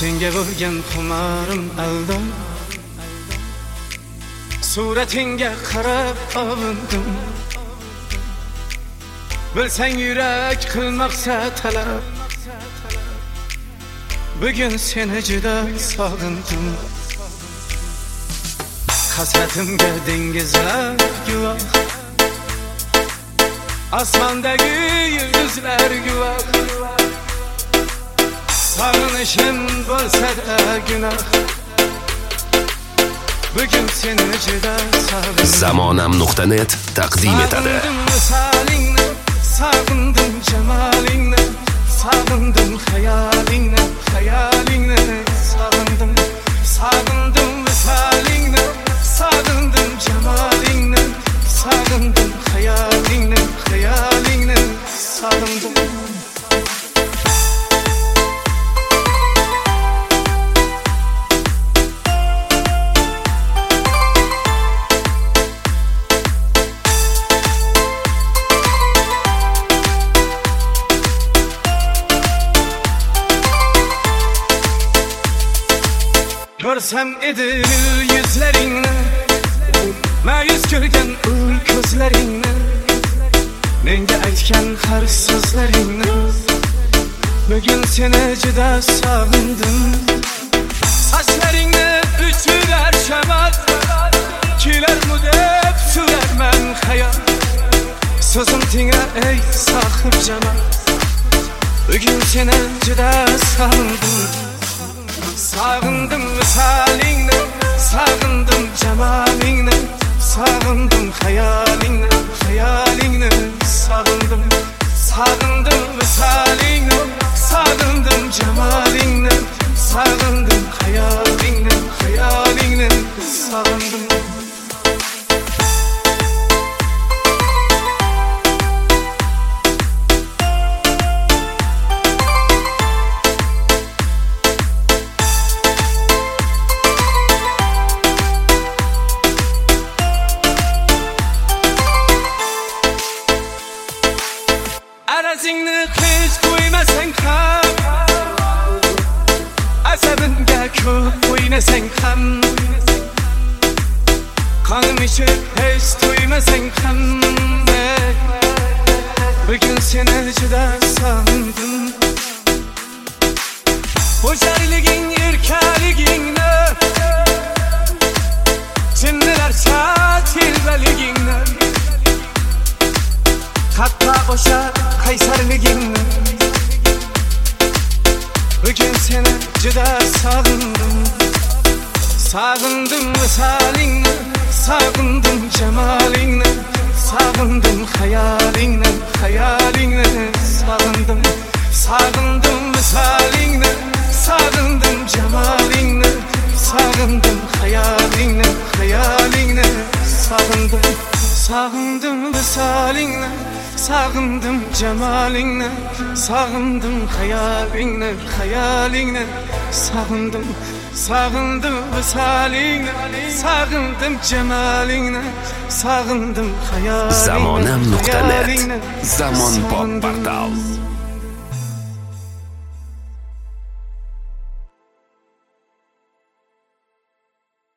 Senga bo'lgan xumarim alda, suratinga qarab ovindim. Bilsang yurak qilmoqsa talab, bugun seni juda sog'indim. Hasratimga dengizlar guvoh, osmondagi yulduzlar guvoh. Sog'inishim bo'lsa-da gunoh, bugun seni juda sog'indim. Zamonam.net taqdim etadi. Sog'indim jamolingni, sog'indim xayolingni, xayolingni sog'indim. Sog'indim visolingni, sog'indim jamolingni, sog'indim xayolingni, xayolingni sog'indim. Görsem edil yüzlerini, ma'yus ko'rgan uy ko'zlaringni, menga aytgan har so'zlaringni, bugun seni juda sog'indim. Sochlaringni uchirar shamol, kelarmi deb so'rarman xayol. So'zim tingra ey sohib jamol, bugun seni juda sog'indim. Sog'indim visolingni, sog'indim jamolingni, sog'indim xayolingni, xayolingni sog'indim. Sog'indim visolingni, sog'indim jamolingni, sog'indim xayolingni, xayolingni sog'indim. Arazingni hech qo'ymasang ham, asabimga ko'p o'ynasang ham, qonim ichib hech to'ymasang ham, bugun seni juda sog'indim. O'jarliging, erkaligingni, jinnilarcha telbaligingni, hatto o'sha qaysarligingni, bugun seni juda sog'indim. Sog'indim visolingni, sog'indim jamolingni, sog'indim xayolingni, xayolingni sog'indim. Sog'indim visolingni, sog'indim jamolingni, sog'indim xayolingni, xayolingni sog'indim. Sog'indim visolingni, sog'indim jamolingni, sog'indim xayolingni, xayolingni sog'indim. Sog'indim visolingni, sog'indim jamolingni, sog'indim xayolingni. Zamonam.net Zamon pop portal.